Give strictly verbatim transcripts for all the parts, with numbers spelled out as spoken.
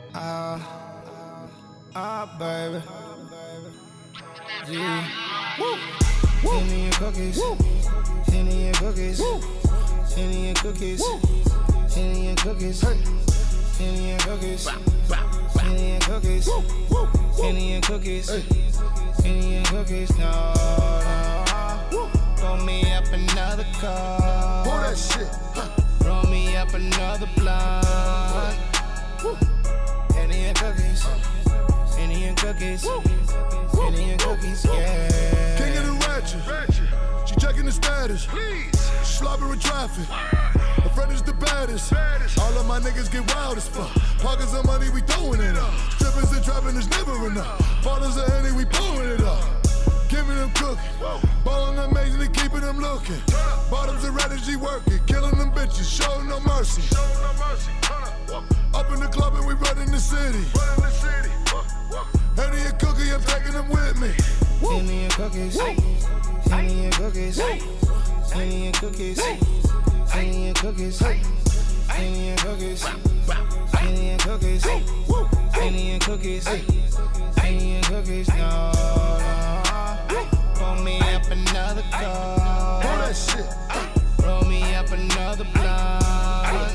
Ah, ah, baby. Yeah. Henny and cookies. Henny and cookies. Henny and cookies. Henny and cookies. Henny and cookies. Henny and cookies. Henny and cookies. Henny and cookies. No, no. Roll me up another car. Pull that shit. Roll me up another blunt. Henny and cookies. Henny and cookies. Henny and cookies, yeah. King of the ratchet. She checking the status. Slobbering with traffic. Her friend is the baddest. All of my niggas get wild as fuck. Pockets of money, we throwing it up. Strippers and trapping is never enough. Bottles of Henny, we pouring it up. Giving them cooking. Ballin' amazing and keeping them looking. Bottoms and strategy working. Killing them bitches, showing no mercy. Up in the club and we running the city. Henny and cookie, I'm taking them with me. Henny and cookies. Henny and cookies. Henny and cookies. Henny and cookies. Henny and cookies. Henny and cookies. Henny and cookies. Henny and cookies. No, no. Roll me up another car. Pull that shit. Roll me up another blunt.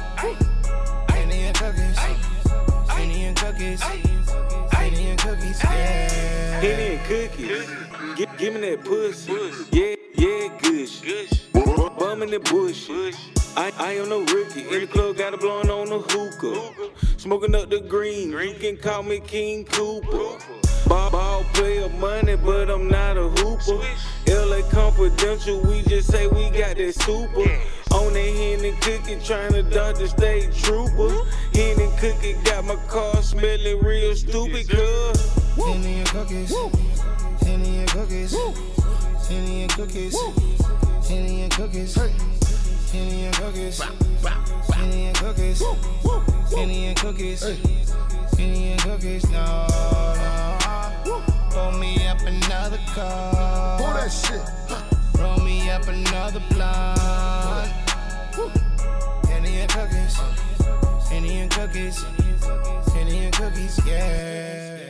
Henny and cookies. Henny and cookies. Henny and cookies. Yeah. Henny and cookies. Give, give me that pussy. Yeah, yeah, gush. Bum in the bush. I, I am no rookie. In the club, got a blowing on the hookah. Smoking up the green. You can call me King Cooper. Ball, ball player money, but I'm not a hooper. L A Confidential, we just say we got that super. On that Henny cookie, trying to dodge the state trooper. Henny cookie got my car smelling real stupid, cuz. Henny and cookies. Henny and cookies. Henny and cookies. Henny and cookies. Henny and cookies. Henny and cookies. Henny and cookies. Henny and cookies. No, no. Roll me up another car. Pull that shit. Roll me up another blunt. Henny and cookies. Henny and cookies. Henny and cookies. Yeah.